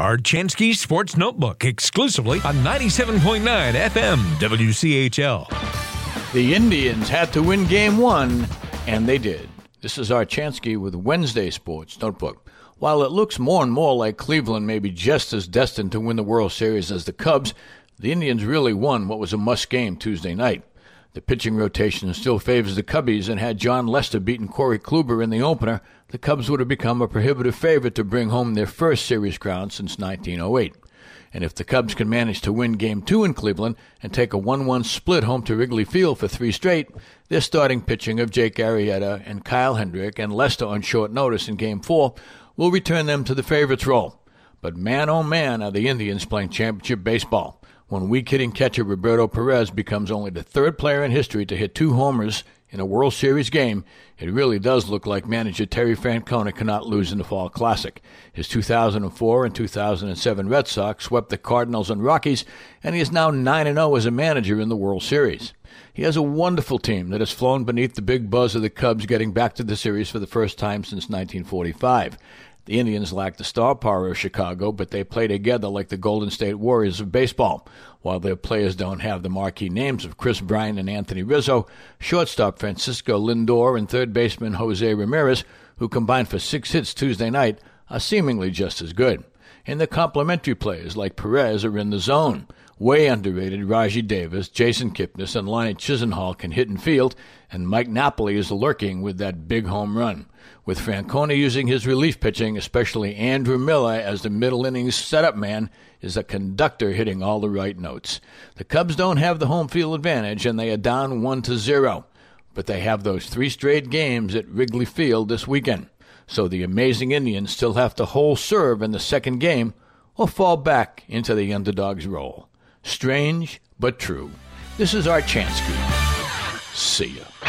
Art Chansky Sports Notebook, exclusively on 97.9 FM WCHL. The Indians had to win Game 1, and they did. This is Art Chansky with Wednesday Sports Notebook. While it looks more and more like Cleveland may be just as destined to win the World Series as the Cubs, the Indians really won what was a must game Tuesday night. The pitching rotation still favors the Cubbies, and had John Lester beaten Corey Kluber in the opener, the Cubs would have become a prohibitive favorite to bring home their first series crown since 1908. And if the Cubs can manage to win Game 2 in Cleveland and take a 1-1 split home to Wrigley Field for 3 straight, their starting pitching of Jake Arrieta and Kyle Hendrick and Lester on short notice in Game 4 will return them to the favorites' role. But man, oh man, are the Indians playing championship baseball, when weak-hitting catcher Roberto Perez becomes only the third player in history to hit 2 homers in a World Series game. It really does look like manager Terry Francona cannot lose in the Fall Classic. His 2004 and 2007 Red Sox swept the Cardinals and Rockies, and he is now 9-0 as a manager in the World Series. He has a wonderful team that has flown beneath the big buzz of the Cubs getting back to the series for the first time since 1945. The Indians lack the star power of Chicago, but they play together like the Golden State Warriors of baseball. While their players don't have the marquee names of Chris Bryant and Anthony Rizzo, shortstop Francisco Lindor and third baseman Jose Ramirez, who combined for 6 hits Tuesday night, are seemingly just as good. And the complementary players like Perez are in the zone. Way underrated Raji Davis, Jason Kipnis, and Lonnie Chisenhall can hit and field, and Mike Napoli is lurking with that big home run. With Francona using his relief pitching, especially Andrew Miller as the middle innings setup man, is a conductor hitting all the right notes. The Cubs don't have the home field advantage, and they are down 1-0. But they have those 3 straight games at Wrigley Field this weekend. So the amazing Indians still have to hold serve in the second game or fall back into the underdog's role. Strange, but true. This is Art Chansky. See ya.